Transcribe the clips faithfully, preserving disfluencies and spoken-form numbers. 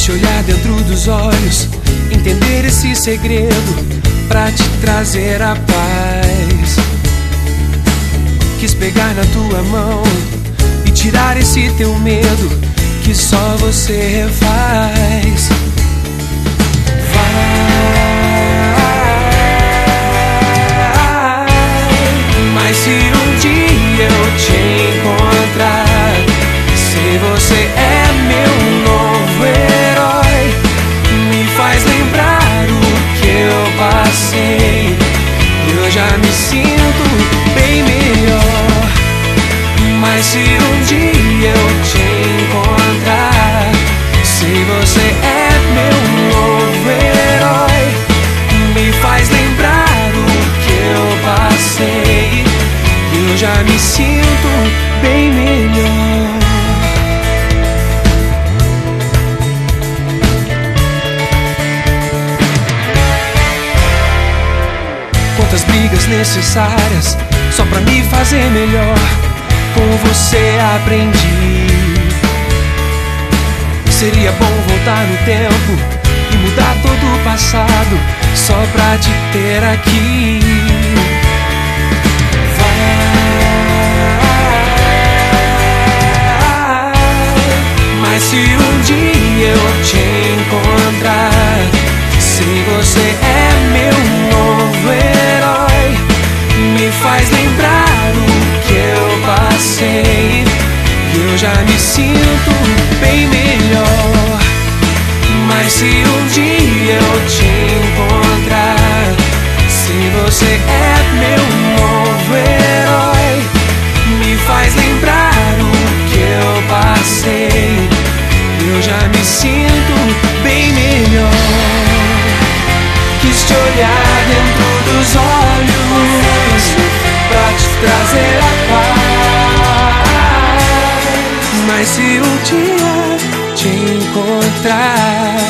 te olhar dentro dos olhos, entender esse segredo pra te trazer a paz. Quis pegar na tua mão e tirar esse teu medo que só você faz. Mas se um dia eu te encontrar, se você é meu novo herói, me faz lembrar o que eu passei, eu já me sinto bem melhor. Mas se um dia eu te encontrar, se você é meu novo herói, me faz lembrar o que eu passei, eu já me sinto bem melhor. Quantas brigas necessárias só pra me fazer melhor, com você aprendi. Seria bom voltar no tempo e mudar todo o passado só pra te ter aqui. Mas se um dia eu te encontrar, se você é meu novo herói, me faz lembrar o que eu passei, eu já me sinto bem melhor. Mas se um dia eu te encontrar, se você é meu novo herói, me faz lembrar o que eu passei, eu já me sinto bem melhor. Quis te olhar dentro dos olhos pra te trazer a paz. Mas se um dia te encontrar,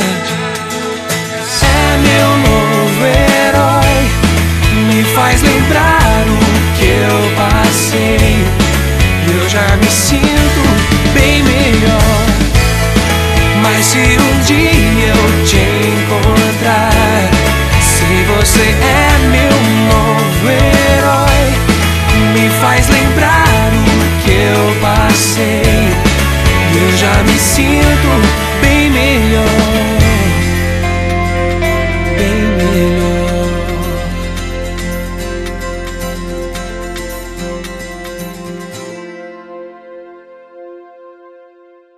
é meu novo herói, me faz lembrar o que eu passei, eu já me sinto bem melhor. Mas se um dia eu te encontrar, se você é meu novo herói, me faz lembrar o que eu passei, eu já me sinto